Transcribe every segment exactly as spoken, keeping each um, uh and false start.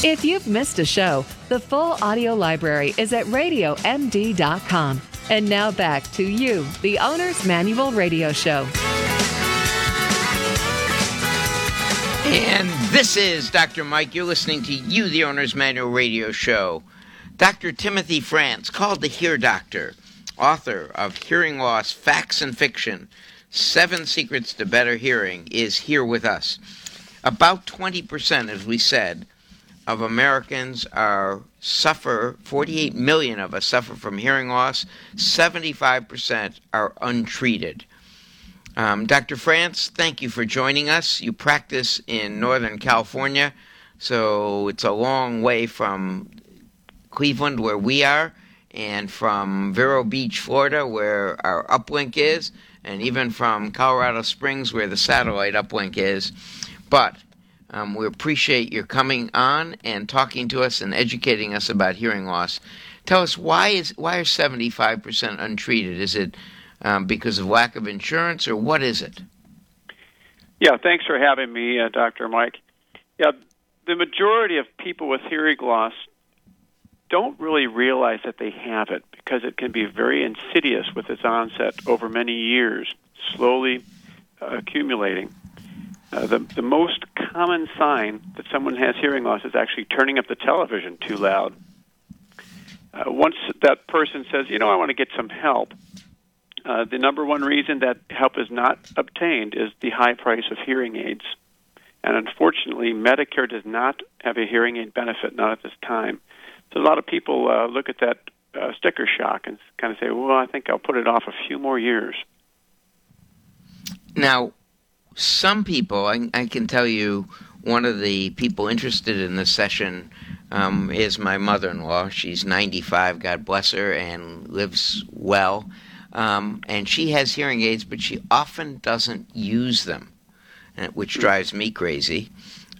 If you've missed a show, the full audio library is at radio m d dot com. And now back to you, the Owner's Manual Radio Show. And this is Doctor Mike. You're listening to You, the Owner's Manual Radio Show. Doctor Timothy France, called the Hear Doctor, author of Hearing Loss, Facts and Fiction, Seven Secrets to Better Hearing, is here with us. About twenty percent, as we said, of Americans are suffer, forty-eight million of us suffer from hearing loss. seventy-five percent are untreated. Um, Doctor France, thank you for joining us. You practice in Northern California, so it's a long way from Cleveland, where we are, and from Vero Beach, Florida, where our uplink is, and even from Colorado Springs, where the satellite uplink is. But um, we appreciate your coming on and talking to us and educating us about hearing loss. Tell us, why is why are seventy-five percent untreated? Is it um, because of lack of insurance, or what is it? Yeah, thanks for having me, uh, Doctor Mike. Yeah, the majority of people with hearing loss don't really realize that they have it, because it can be very insidious with its onset over many years, slowly uh, accumulating. Uh, the, the most common sign that someone has hearing loss is actually turning up the television too loud. Uh, once that person says, you know, I want to get some help, uh, the number one reason that help is not obtained is the high price of hearing aids. And unfortunately, Medicare does not have a hearing aid benefit, not at this time. So a lot of people uh, look at that uh, sticker shock and kind of say, well, I think I'll put it off a few more years. Now, some people, I, I can tell you, one of the people interested in this session um, is my mother-in-law. She's ninety-five, God bless her, and lives well. Um, and she has hearing aids, but she often doesn't use them, which drives me crazy.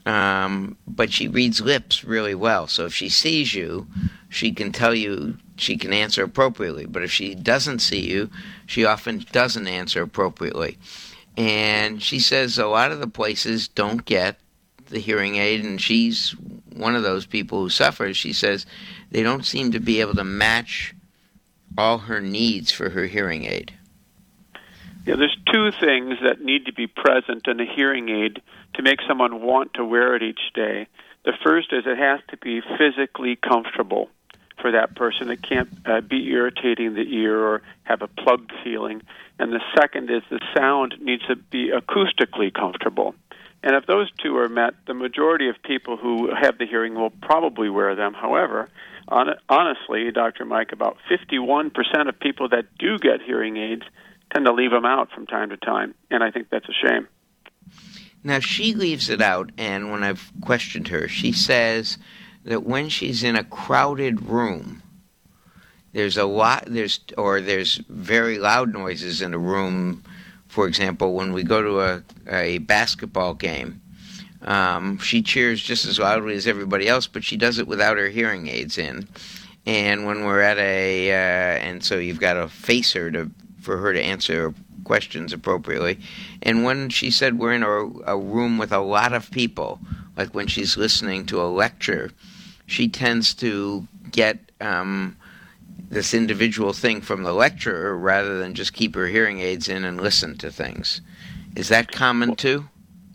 Um, but she reads lips really well. So if she sees you, she can tell you, she can answer appropriately. But if she doesn't see you, she often doesn't answer appropriately. And she says a lot of the places don't get the hearing aid, and she's one of those people who suffers. She says they don't seem to be able to match all her needs for her hearing aid. Yeah, there's two things that need to be present in a hearing aid to make someone want to wear it each day. The first is it has to be physically comfortable for that person. It can't uh, be irritating the ear or have a plugged feeling. And the second is the sound needs to be acoustically comfortable. And if those two are met, the majority of people who have the hearing will probably wear them. However, on, honestly, Doctor Mike, about fifty-one percent of people that do get hearing aids tend to leave them out from time to time, and I think that's a shame. Now, she leaves it out, and when I've questioned her, she says that when she's in a crowded room, there's a lot, there's or there's very loud noises in a room. For example, when we go to a, a basketball game, um, she cheers just as loudly as everybody else, but she does it without her hearing aids in. And when we're at a, uh, and so you've got to face her to for her to answer questions appropriately. And when she said we're in a, a room with a lot of people, like when she's listening to a lecture, she tends to get um, this individual thing from the lecturer rather than just keep her hearing aids in and listen to things. Is that common too?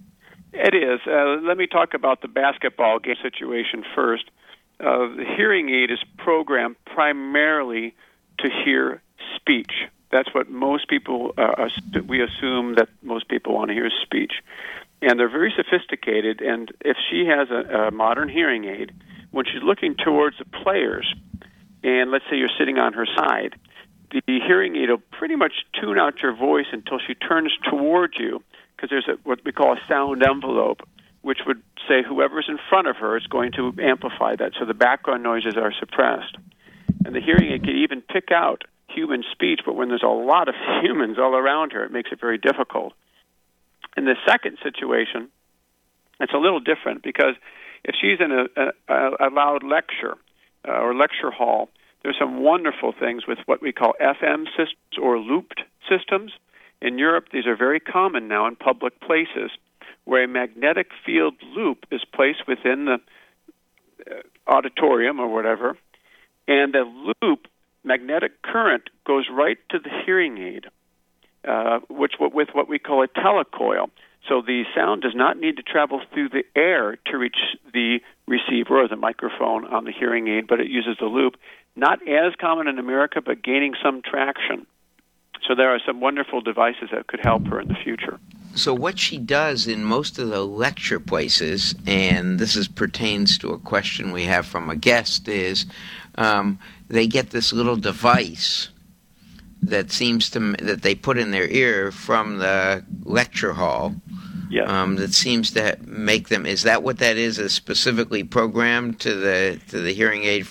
It is. Uh, let me talk about the basketball game situation first. Uh, the hearing aid is programmed primarily to hear speech. That's what most people, uh, we assume that most people want to hear is speech. And they're very sophisticated, and if she has a, a modern hearing aid, when she's looking towards the players, and let's say you're sitting on her side, the, the hearing aid will pretty much tune out your voice until she turns towards you, because there's a, what we call a sound envelope, which would say whoever's in front of her is going to amplify that, so the background noises are suppressed. And the hearing aid can even pick out human speech, but when there's a lot of humans all around her, it makes it very difficult. In the second situation, it's a little different, because if she's in a, a, a loud lecture uh, or lecture hall, there's some wonderful things with what we call F M systems or looped systems. In Europe, these are very common now in public places, where a magnetic field loop is placed within the auditorium or whatever, and the loop, magnetic current, goes right to the hearing aid, uh, which with what we call a telecoil. So the sound does not need to travel through the air to reach the receiver or the microphone on the hearing aid, but it uses the loop. Not as common in America, but gaining some traction. So there are some wonderful devices that could help her in the future. So what she does in most of the lecture places, and this is pertains to a question we have from a guest, is um, they get this little device that seems to that they put in their ear from the lecture hall. Yes. Um, that seems to make them. Is that what that is? Is specifically programmed to the to the hearing aid?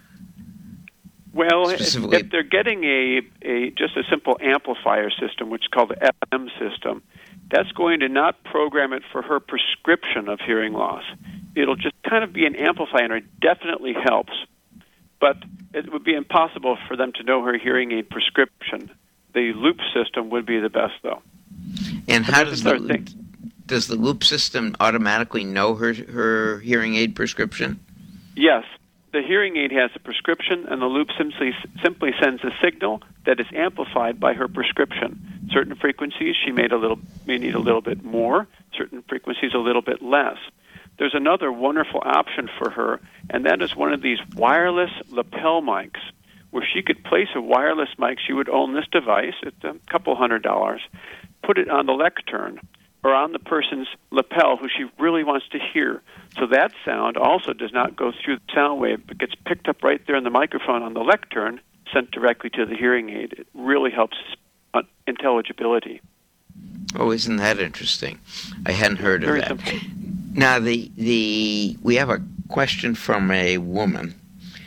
Well, if they're getting a, a just a simple amplifier system, which is called the F M system, that's going to not program it for her prescription of hearing loss. It'll just kind of be an amplifier, and it definitely helps. But it would be impossible for them to know her hearing aid prescription. The loop system would be the best, though. And how does the does the loop system automatically know her her hearing aid prescription? Yes. The hearing aid has a prescription, and the loop simply simply sends a signal that is amplified by her prescription. Certain frequencies she may, a little, may need a little bit more, certain frequencies a little bit less. There's another wonderful option for her, and that is one of these wireless lapel mics, where she could place a wireless mic. She would own this device. It's a couple hundred dollars. Put it on the lectern or on the person's lapel who she really wants to hear. So that sound also does not go through the sound wave, but gets picked up right there in the microphone on the lectern, sent directly to the hearing aid. It really helps intelligibility. Oh, isn't that interesting? I hadn't heard of Very that. simple. Now, the the we have a question from a woman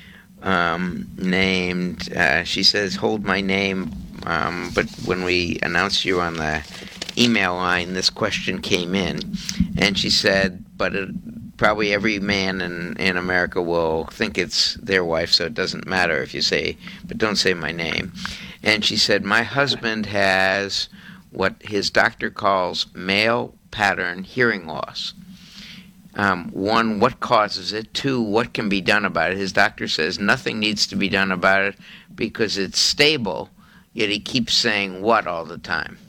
um, named, uh, she says, hold my name, um, but when we announced you on the email line, this question came in, and she said, but it, probably every man in, in America will think it's their wife, so it doesn't matter if you say, but don't say my name. And she said, my husband has what his doctor calls male pattern hearing loss. Um, one, what causes it? Two, what can be done about it? His doctor says nothing needs to be done about it because it's stable, yet he keeps saying what all the time?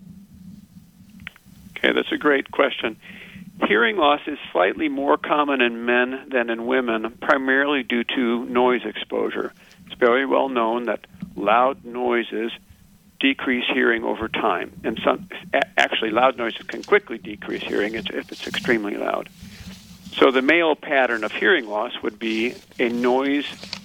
Okay, that's a great question. Hearing loss is slightly more common in men than in women, primarily due to noise exposure. It's very well known that loud noises decrease hearing over time. And some, actually, loud noises can quickly decrease hearing if it's extremely loud. So the male pattern of hearing loss would be a noise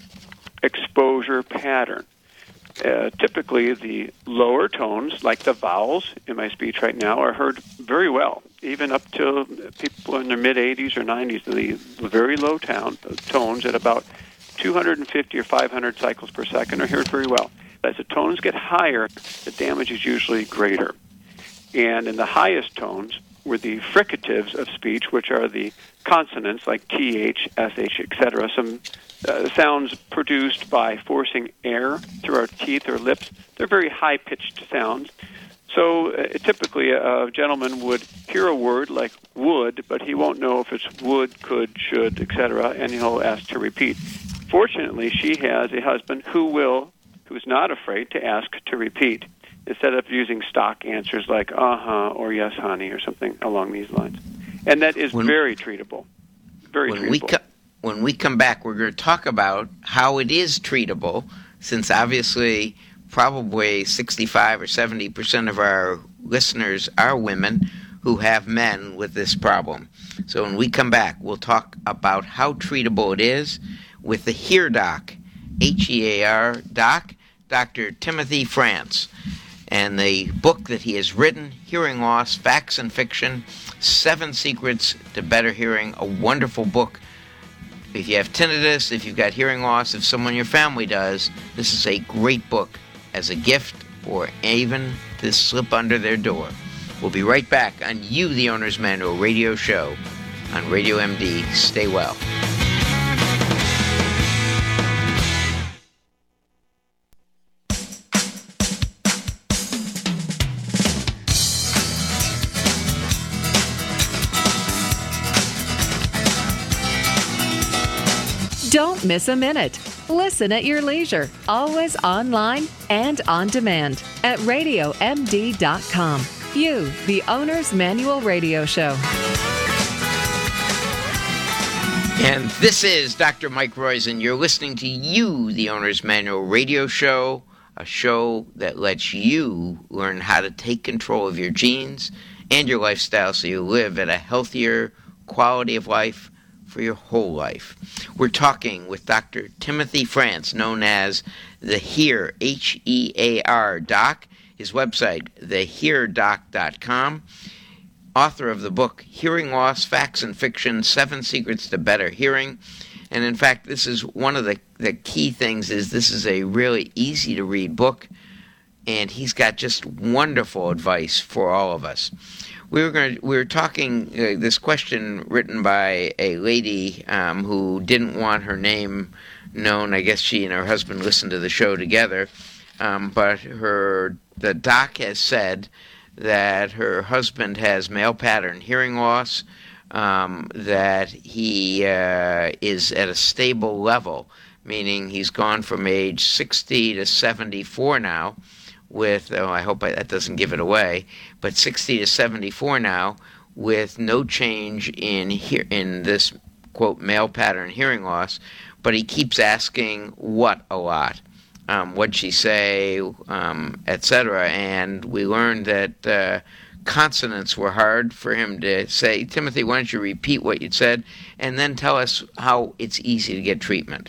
exposure pattern. Uh, typically, the lower tones, like the vowels in my speech right now, are heard very well, even up to people in their mid-eighties or nineties. The very low town, tones at about two hundred fifty or five hundred cycles per second are heard very well. As the tones get higher, the damage is usually greater. And in the highest tones were the fricatives of speech, which are the consonants like T H, S H, et cetera, some uh, sounds produced by forcing air through our teeth or lips. They're very high-pitched sounds. So uh, typically a gentleman would hear a word like would, but he won't know if it's would, could, should, et cetera, and he'll ask to repeat. Fortunately, she has a husband who will, who is not afraid to ask to repeat, instead of using stock answers like uh-huh or yes, honey, or something along these lines. And that is when, very treatable. Very when treatable. We co- when we come back, we're going to talk about how it is treatable, since obviously probably sixty-five or seventy percent of our listeners are women who have men with this problem. So when we come back, we'll talk about how treatable it is with the Hear Doc, H E A R Doc, Doctor Timothy France, and the book that he has written, Hearing Loss, Facts and Fiction, Seven Secrets to Better Hearing, a wonderful book. If you have tinnitus, if you've got hearing loss, if someone in your family does, this is a great book as a gift or even to slip under their door. We'll be right back on You, the Owner's Manual radio show on Radio M D. Stay well. miss a minute. Listen at your leisure, always online and on demand at radio m d dot com. You, the Owner's Manual Radio Show. And this is Doctor Mike Roizen. You're listening to You, the Owner's Manual Radio Show, a show that lets you learn how to take control of your genes and your lifestyle so you live at a healthier quality of life for your whole life. We're talking with Doctor Timothy France, known as the Hear, H E A R Doc, his website, the hear doc dot com, author of the book Hearing Loss, Facts and Fiction, Seven Secrets to Better Hearing. And in fact, this is one of the, the key things is this is a really easy-to-read book, and he's got just wonderful advice for all of us. We were going to, we were talking uh, this question written by a lady um, who didn't want her name known. I guess she and her husband listened to the show together, um, but her the doc has said that her husband has male pattern hearing loss, um, that he uh, is at a stable level, meaning he's gone from age sixty to seventy-four now, with, oh, I hope I, that doesn't give it away, but sixty to seventy-four now with no change in hear, in this, quote, male pattern hearing loss, but he keeps asking what a lot. Um, what'd she say, um, et cetera. And we learned that uh, consonants were hard for him to say. Timothy, why don't you repeat what you said and then tell us how it's easy to get treatment?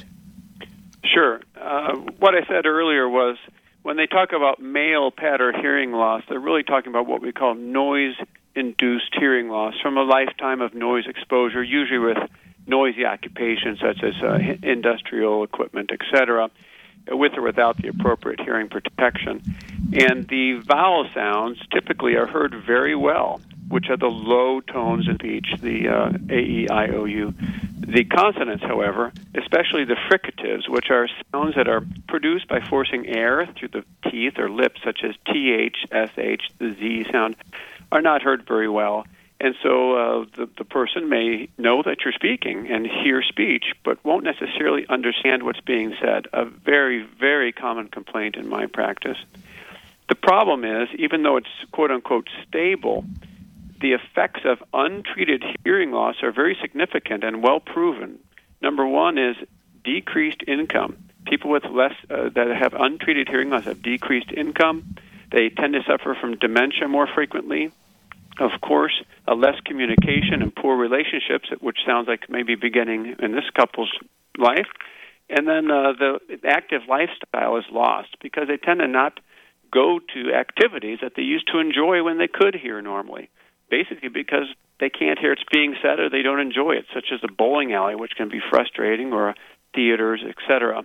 Sure. Uh, what I said earlier was when they talk about male pattern hearing loss, they're really talking about what we call noise-induced hearing loss from a lifetime of noise exposure, usually with noisy occupations such as uh, industrial equipment, et cetera, with or without the appropriate hearing protection. And the vowel sounds typically are heard very well, which are the low tones in speech, the uh, A, E, I, O, U. The consonants, however, especially the fricatives, which are sounds that are produced by forcing air through the teeth or lips, such as T H, S H, the Z sound, are not heard very well. And so uh, the, the person may know that you're speaking and hear speech, but won't necessarily understand what's being said, a very, very common complaint in my practice. The problem is, even though it's quote-unquote stable, the effects of untreated hearing loss are very significant and well proven. Number one is decreased income. People with less uh, that have untreated hearing loss have decreased income. They tend to suffer from dementia more frequently. Of course, a less communication and poor relationships, which sounds like maybe beginning in this couple's life. And then uh, the active lifestyle is lost because they tend to not go to activities that they used to enjoy when they could hear normally, basically because they can't hear it's being said or they don't enjoy it, such as a bowling alley, which can be frustrating, or theaters, et cetera.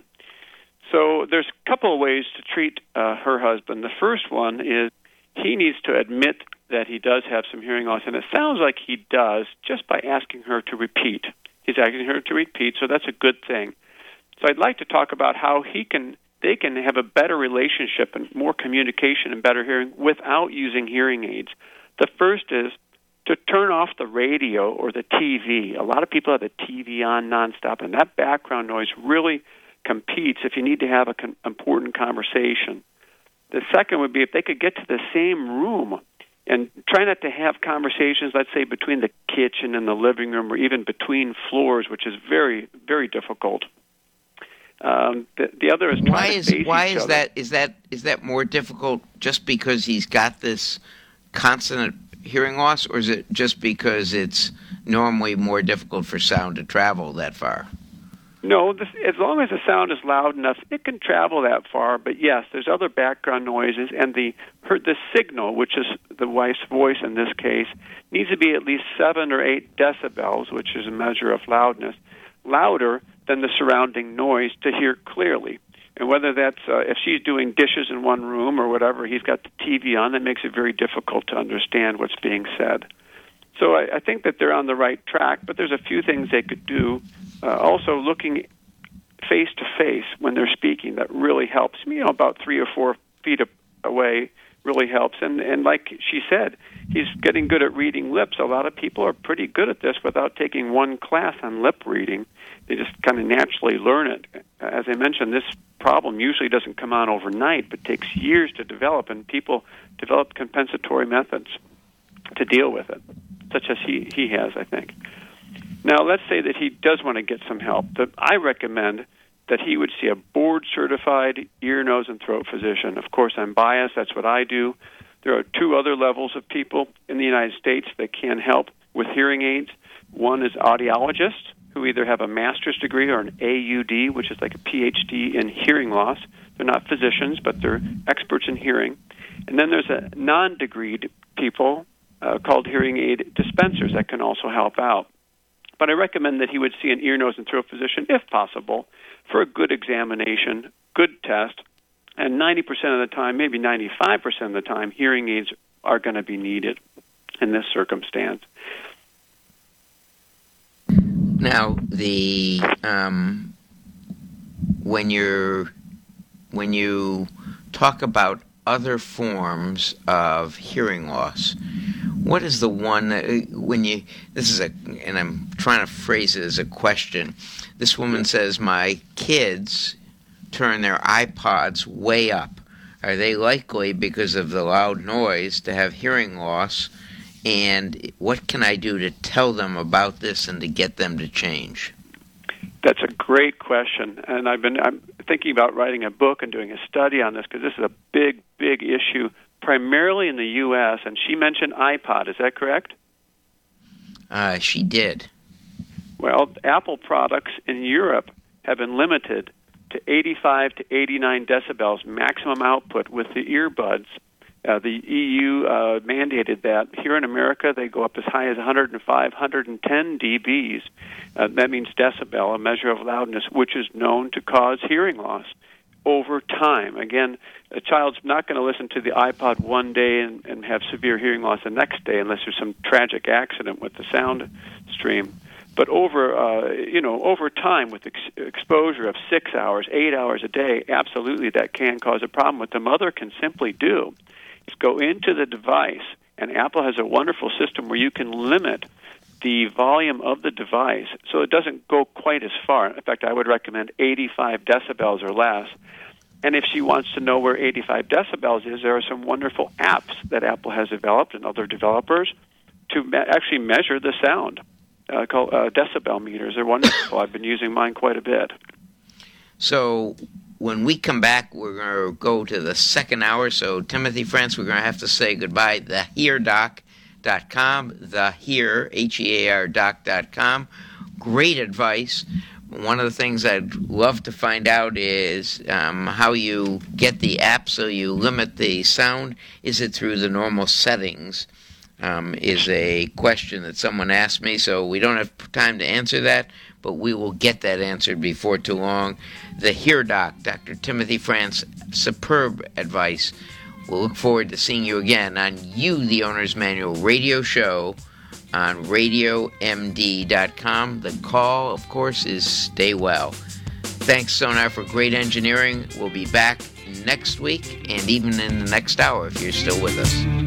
So there's a couple of ways to treat uh, her husband. The first one is he needs to admit that he does have some hearing loss, and it sounds like he does just by asking her to repeat. He's asking her to repeat, so that's a good thing. So I'd like to talk about how he can, they can have a better relationship and more communication and better hearing without using hearing aids. The first is to turn off the radio or the T V. A lot of people have the T V on nonstop, and that background noise really competes if you need to have an con- important conversation. The second would be if they could get to the same room and try not to have conversations, let's say, between the kitchen and the living room or even between floors, which is very, very difficult. Um, the, the other is why trying is to face why each is other. that is that is that more difficult just because he's got this consonant hearing loss, or is it just because it's normally more difficult for sound to travel that far? No, this, as long as the sound is loud enough, it can travel that far. But yes, there's other background noises, and the her, the signal, which is the wife's voice in this case, needs to be at least seven or eight decibels, which is a measure of loudness, louder than the surrounding noise to hear clearly. And whether that's uh, if she's doing dishes in one room or whatever, he's got the T V on, that makes it very difficult to understand what's being said. So I, I think that they're on the right track, but there's a few things they could do. Uh, also, looking face-to-face when they're speaking, that really helps. You know, about three or four feet away really helps. And, and like she said, he's getting good at reading lips. A lot of people are pretty good at this without taking one class on lip reading. They just kind of naturally learn it. As I mentioned, this problem usually doesn't come on overnight, but takes years to develop, and people develop compensatory methods to deal with it, such as he, he has, I think. Now, let's say that he does want to get some help. I recommend that he would see a board-certified ear, nose, and throat physician. Of course, I'm biased. That's what I do. There are two other levels of people in the United States that can help with hearing aids. One is audiologists, who either have a master's degree or an A U D, which is like a P H D in hearing loss. They're not physicians, but they're experts in hearing. And then there's a non-degreed people uh, called hearing aid dispensers that can also help out. But I recommend that he would see an ear, nose, and throat physician, if possible, for a good examination, good test, and ninety percent of the time, maybe ninety-five percent of the time, hearing aids are going to be needed in this circumstance. Now, the um, when you're when you talk about other forms of hearing loss, what is the one that, when you, this is a, and I'm trying to phrase it as a question. This woman says, my kids turn their iPods way up. Are they likely, because of the loud noise, to have hearing loss? And what can I do to tell them about this and to get them to change? That's a great question, and I've been I'm thinking about writing a book and doing a study on this, because this is a big, big issue, primarily in the U S, and she mentioned iPod. Is that correct? Uh, she did. Well, Apple products in Europe have been limited to eighty-five to eighty-nine decibels maximum output with the earbuds. Uh, the E U uh, mandated that. Here in America, they go up as high as one hundred five, one hundred ten decibels. Uh, that means decibel, a measure of loudness, which is known to cause hearing loss over time. Again, a child's not going to listen to the iPod one day and, and have severe hearing loss the next day unless there's some tragic accident with the sound stream. But over, uh, you know, over time, with ex- exposure of six hours, eight hours a day, absolutely that can cause a problem. What the mother can simply do is go into the device, and Apple has a wonderful system where you can limit the volume of the device so it doesn't go quite as far. In fact, I would recommend eighty-five decibels or less. And if she wants to know where eighty-five decibels is, there are some wonderful apps that Apple has developed and other developers to me- actually measure the sound. Uh, called uh, decibel meters. They're wonderful. I've been using mine quite a bit. So when we come back, we're going to go to the second hour. So, Timothy France, we're going to have to say goodbye. the hear doc dot com, the hear, H E A R doc dot com. Great advice. One of the things I'd love to find out is um, how you get the app so you limit the sound. Is it through the normal settings? Um, is a question that someone asked me, so we don't have time to answer that, but we will get that answered before too long. The Hear Doc, Doctor Timothy France, superb advice. We'll look forward to seeing you again on You, the Owner's Manual radio show on radio M D dot com. The call, of course, is Stay Well. Thanks, Sonar, for great engineering. We'll be back next week and even in the next hour if you're still with us.